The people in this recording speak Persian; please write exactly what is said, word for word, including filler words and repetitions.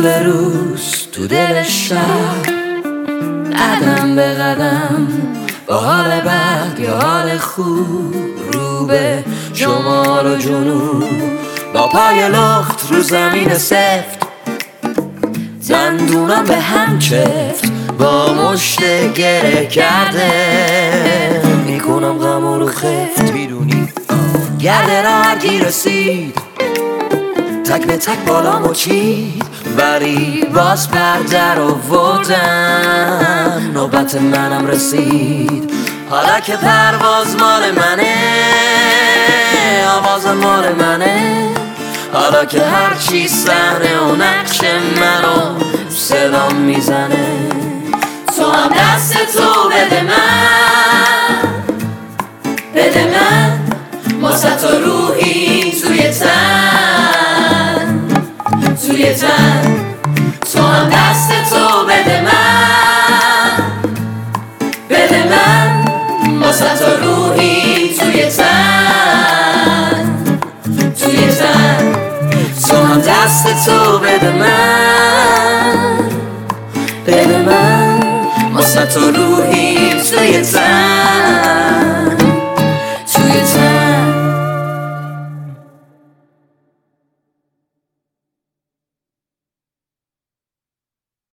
طول روز تو دل شب، قدم به قدم با حال بد یا حال خوب، رو به شمال و جنوب با پای لخت رو زمین سفت، دندونم به هم چفت با مشت گره کرده، میکنم غم رو خفت. میدونی گرده را هرکی رسید تک به تک بالامو چید، ولی باز پرده رو آوردم، نوبت منم رسید. حالا که پرواز مال منه، آواز مال منه، حالا که هرچی صحنه و نقش منو صدام میزنه، تو هم دست تو بده من، بده من واسه تو روحی توی تن، توی تن. تو هم دست تو بده من، بده من واسه تو روحی توی تن، توی تن. تو هم دست تو بده من، بده من واسه تو روحی توی تن.